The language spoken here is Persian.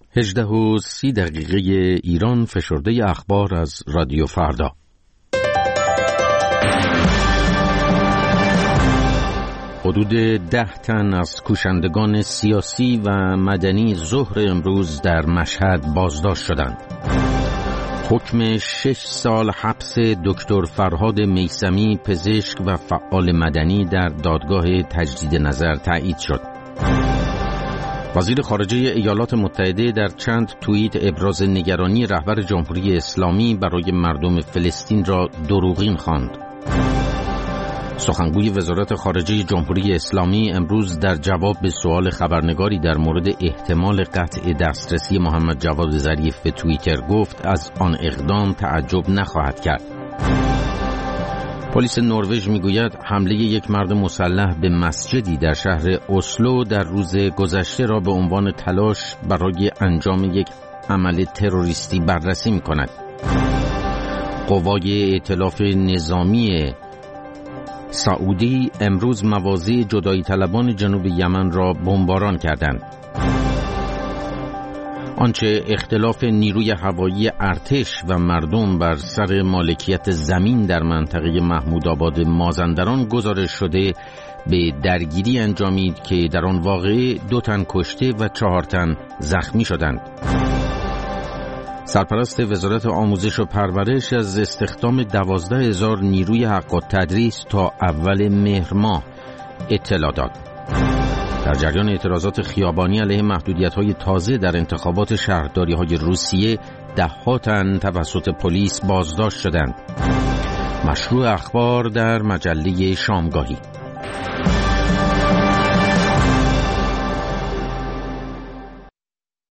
18:30 ایران، فشرده اخبار از رادیو فردا. حدود 10 تن از کوشندگان سیاسی و مدنی ظهر امروز در مشهد بازداشت شدند. حکم 6 سال حبس دکتر فرهاد میثمی، پزشک و فعال مدنی، در دادگاه تجدید نظر تایید شد. وزیر خارجه ایالات متحده در چند توییت ابراز نگرانی رهبر جمهوری اسلامی برای مردم فلسطین را دروغین خواند. سخنگوی وزارت خارجه جمهوری اسلامی امروز در جواب به سوال خبرنگاری در مورد احتمال قطع دسترسی محمد جواد ظریف به توییتر گفت از آن اقدام تعجب نخواهد کرد. پلیس نروژ میگوید حمله یک مرد مسلح به مسجدی در شهر اسلو در روز گذشته را به عنوان تلاش برای انجام یک عمل تروریستی بررسی می‌کند. قوای ائتلاف نظامی سعودی امروز مواضع جدایی طلبان جنوب یمن را بمباران کردند. آنچه اختلاف نیروی هوایی ارتش و مردم بر سر مالکیت زمین در منطقه محمودآباد مازندران گزارش شده به درگیری انجامید که در آن واقعه 2 تن کشته و 4 تن زخمی شدند. سرپرست وزارت آموزش و پرورش از استخدام 12,000 نیروی حق التدریس تا اول مهر ماه اطلاع داد. در جریان اعتراضات خیابانی علیه محدودیت‌های تازه در انتخابات شهرداری‌های روسیه، 10 تن توسط پلیس بازداشت شدند. مشروع اخبار در مجله شامگاهی.